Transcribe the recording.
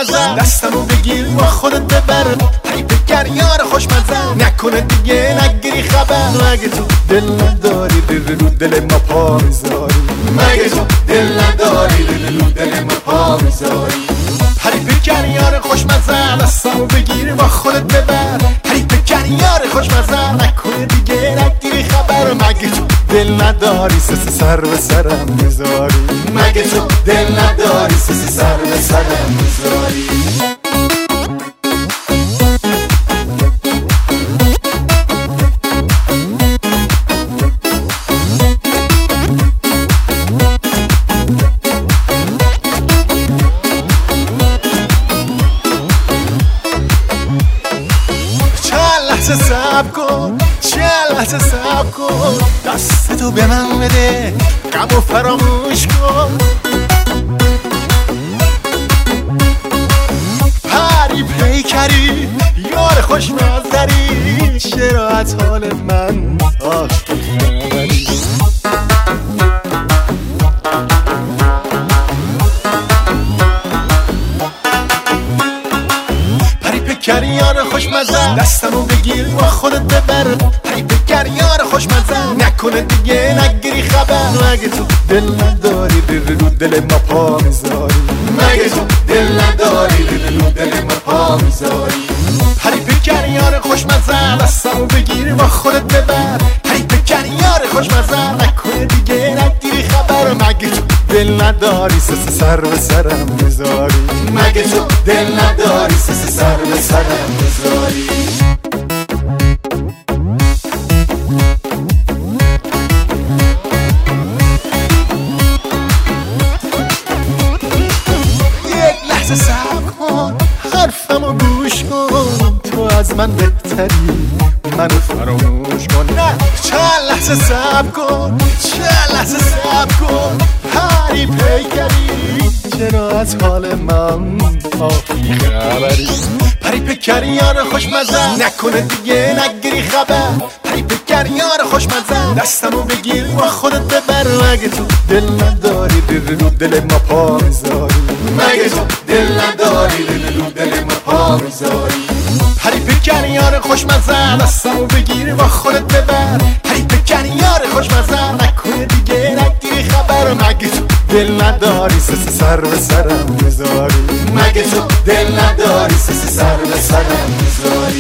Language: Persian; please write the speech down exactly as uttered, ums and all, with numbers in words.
خوشمزه، دستمو بگیر با خودت ببر، هی بگر یار خوشمزه، نکنه دیگه نگیری خبر. مگه تو دل نداری رو دل ما پا میذاری؟ مگه تو دل نداری رو دل ما پا میذاری؟ هری بگر یار خوشمزه، دستمو بگیر با خودت ببر، هری بگر یار خوشمزه، نکنه دیگه نگیری خبر. مگه تو دل نداری سس سر به سرم میذاری؟ مگه تو دل نداری سس سر به سرم میذاری؟ صبر کن، چند لحظه صبر کن، دستتو به من بده، غمو فراموش کن. پری پیکری یار خوشمزدری، چرا از حال من آخی خبری؟ بگر یار خوشمزه، دستمو بگیر با خودت ببر، هی بگر یار خوشمزه، نکنه دیگه نگیری خبر. مگه تو دل نداری رو دل ما پا میذاری؟ مگه تو دل نداری رو دل ما پا میذاری؟ هی بگر یار خوشمزه، دستمو بگیر با خودت ببر، هی بگر یار خوشمزه، نکنه دیگه نگیری خبر. مگه تو دل نداری سس سر به سرم میذاری؟ مگه تو دل نداری سس سر به سرم میذاری؟ یک لحظه صبر کن، حرفمو گوش کن، تو از من بهتری، منو فراموش کن. نه چند لحظه صبر کن، چند لحظه صبر کن، هری پیکری چرا از حال من آخی خبری؟ پری پیکری یار خوشمزه، نکنه دیگه نگیری خبر، پری پیکری یار خوشمزه، دستمو بگیر با خودت ببر. مگه تو دل نداری رو دل ما پا میذاری؟ مگه تو دل نداری رو دل ما پا میذاری؟ هری بگر یار خوشمزه، دستمو بگیر با خودت ببر، هری بگر یار خوشمزه، نکنه دیگه نگیری خبر. مگه تو دل نداری سس سر به سرم میذاری؟ مگه تو دل نداری سس سر به سرم میذاری؟